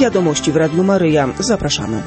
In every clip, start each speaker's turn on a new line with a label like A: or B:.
A: Wiadomości w Radiu Maryja. Zapraszamy.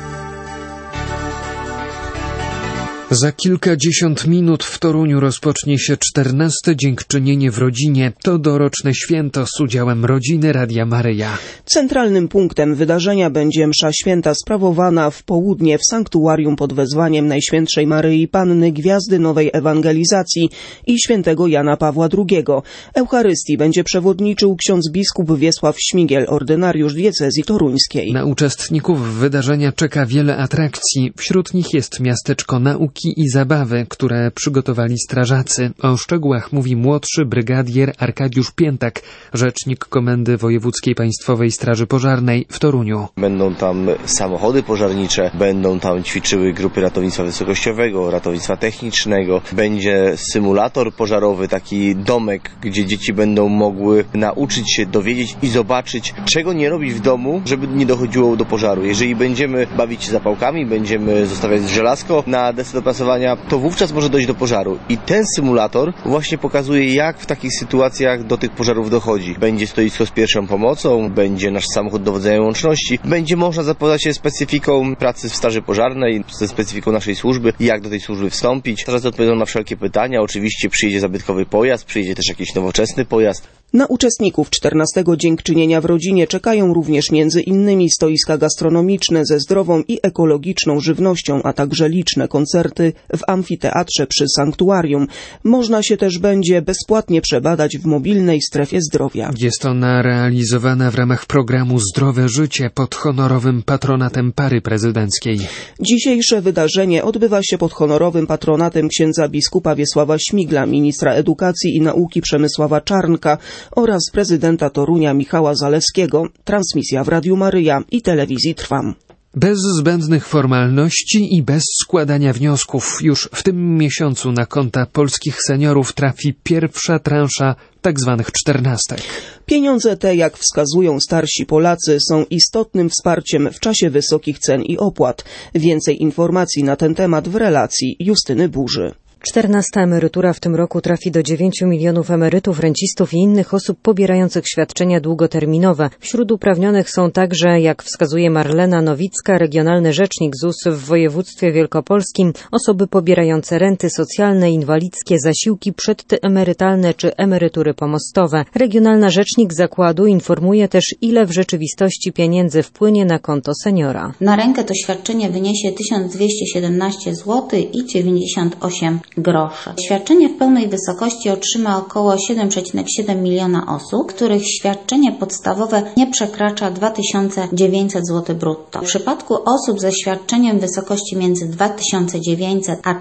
B: Za kilkadziesiąt minut w Toruniu rozpocznie się 14. Dziękczynienie w rodzinie. To doroczne święto z udziałem rodziny Radia Maryja.
A: Centralnym punktem wydarzenia będzie msza święta sprawowana w południe w sanktuarium pod wezwaniem Najświętszej Maryi Panny, Gwiazdy Nowej Ewangelizacji i świętego Jana Pawła II. Eucharystii będzie przewodniczył ksiądz biskup Wiesław Śmigiel, ordynariusz diecezji toruńskiej.
B: Na uczestników wydarzenia czeka wiele atrakcji. Wśród nich jest miasteczko nauki i zabawy, które przygotowali strażacy. O szczegółach mówi młodszy brygadier Arkadiusz Piętak, rzecznik Komendy Wojewódzkiej Państwowej Straży Pożarnej w Toruniu.
C: Będą tam samochody pożarnicze, będą tam ćwiczyły grupy ratownictwa wysokościowego, ratownictwa technicznego, będzie symulator pożarowy, taki domek, gdzie dzieci będą mogły nauczyć się, dowiedzieć i zobaczyć, czego nie robić w domu, żeby nie dochodziło do pożaru. Jeżeli będziemy bawić się zapałkami, będziemy zostawiać żelazko na desce do prasowania, to wówczas może dojść do pożaru. I ten symulator właśnie pokazuje, jak w takich sytuacjach do tych pożarów dochodzi. Będzie stoisko z pierwszą pomocą, będzie nasz samochód dowodzenia łączności, będzie można zapoznać się z specyfiką pracy w straży pożarnej, ze specyfiką naszej służby, jak do tej służby wstąpić. Strażacy odpowiedzą na wszelkie pytania. Oczywiście przyjedzie zabytkowy pojazd, przyjedzie też jakiś nowoczesny pojazd.
A: Na uczestników 14. Dziękczynienia w rodzinie czekają również między innymi stoiska gastronomiczne ze zdrową i ekologiczną żywnością, a także liczne koncerty w amfiteatrze przy sanktuarium. Można się też będzie bezpłatnie przebadać w mobilnej strefie zdrowia.
B: Jest ona realizowana w ramach programu Zdrowe Życie pod honorowym patronatem pary prezydenckiej.
A: Dzisiejsze wydarzenie odbywa się pod honorowym patronatem księdza biskupa Wiesława Śmigla, ministra edukacji i nauki Przemysława Czarnka oraz prezydenta Torunia Michała Zalewskiego. Transmisja w Radiu Maryja i telewizji Trwam.
B: Bez zbędnych formalności i bez składania wniosków już w tym miesiącu na konta polskich seniorów trafi pierwsza transza tzw. 14.
A: Pieniądze te, jak wskazują starsi Polacy, są istotnym wsparciem w czasie wysokich cen i opłat. Więcej informacji na ten temat w relacji Justyny Burzy.
D: 14. emerytura w tym roku trafi do 9 milionów emerytów, rencistów i innych osób pobierających świadczenia długoterminowe. Wśród uprawnionych są także, jak wskazuje Marlena Nowicka, regionalny rzecznik ZUS w województwie wielkopolskim, osoby pobierające renty socjalne, inwalidzkie, zasiłki przedemerytalne czy emerytury pomostowe. Regionalna rzecznik zakładu informuje też, ile w rzeczywistości pieniędzy wpłynie na konto seniora.
E: Na rękę to świadczenie wyniesie 1217 zł i 98 groszy. Świadczenie w pełnej wysokości otrzyma około 7,7 miliona osób, których świadczenie podstawowe nie przekracza 2900 zł brutto. W przypadku osób ze świadczeniem w wysokości między 2900 a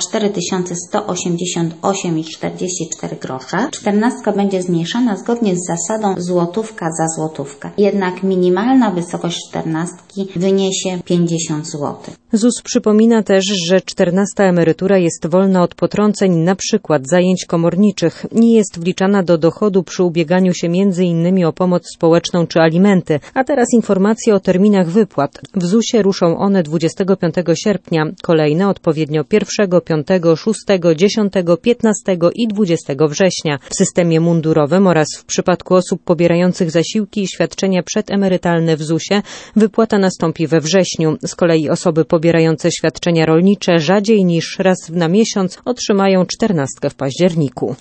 E: 4188,44 grosze, 14 będzie zmniejszana zgodnie z zasadą złotówka za złotówkę. Jednak minimalna wysokość 14 wyniesie 50 zł.
D: ZUS przypomina też, że 14. emerytura jest wolna od potrąceń, na przykład zajęć komorniczych. Nie jest wliczana do dochodu przy ubieganiu się m.in. o pomoc społeczną czy alimenty. A teraz informacje o terminach wypłat. W ZUS-ie ruszą one 25 sierpnia. Kolejne odpowiednio 1, 5, 6, 10, 15 i 20 września. W systemie mundurowym oraz w przypadku osób pobierających zasiłki i świadczenia przedemerytalne w ZUS-ie wypłata nastąpi we wrześniu. Z kolei osoby pobierające świadczenia rolnicze rzadziej niż raz na miesiąc otrzymają 14 w październiku.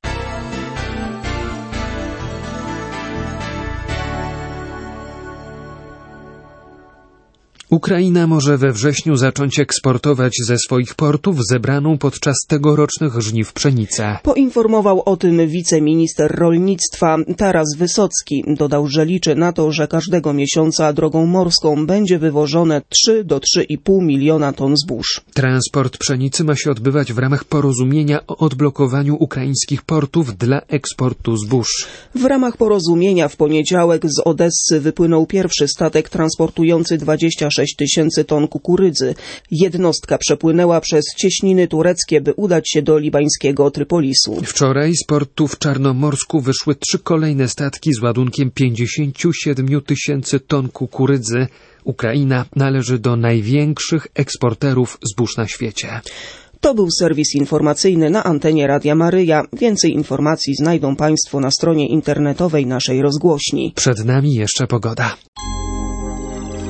B: Ukraina może we wrześniu zacząć eksportować ze swoich portów zebraną podczas tegorocznych żniw pszenicę.
A: Poinformował o tym wiceminister rolnictwa Taras Wysocki. Dodał, że liczy na to, że każdego miesiąca drogą morską będzie wywożone 3 do 3,5 miliona ton zbóż.
B: Transport pszenicy ma się odbywać w ramach porozumienia o odblokowaniu ukraińskich portów dla eksportu zbóż.
A: W ramach porozumienia w poniedziałek z Odessy wypłynął pierwszy statek transportujący 26 tysięcy ton kukurydzy. Jednostka przepłynęła przez cieśniny tureckie, by udać się do libańskiego Trypolisu.
B: Wczoraj z portu w Czarnomorsku wyszły 3 kolejne statki z ładunkiem 57 tysięcy ton kukurydzy. Ukraina należy do największych eksporterów zbóż na świecie.
A: To był serwis informacyjny na antenie Radia Maryja. Więcej informacji znajdą Państwo na stronie internetowej naszej rozgłośni.
B: Przed nami jeszcze pogoda.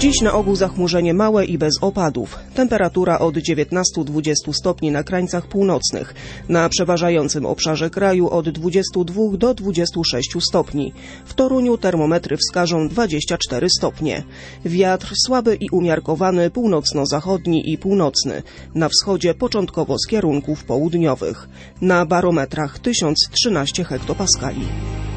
A: Dziś na ogół zachmurzenie małe i bez opadów. Temperatura od 19-20 stopni na krańcach północnych. Na przeważającym obszarze kraju od 22 do 26 stopni. W Toruniu termometry wskażą 24 stopnie. Wiatr słaby i umiarkowany północno-zachodni i północny. Na wschodzie początkowo z kierunków południowych. Na barometrach 1013 hektopaskali.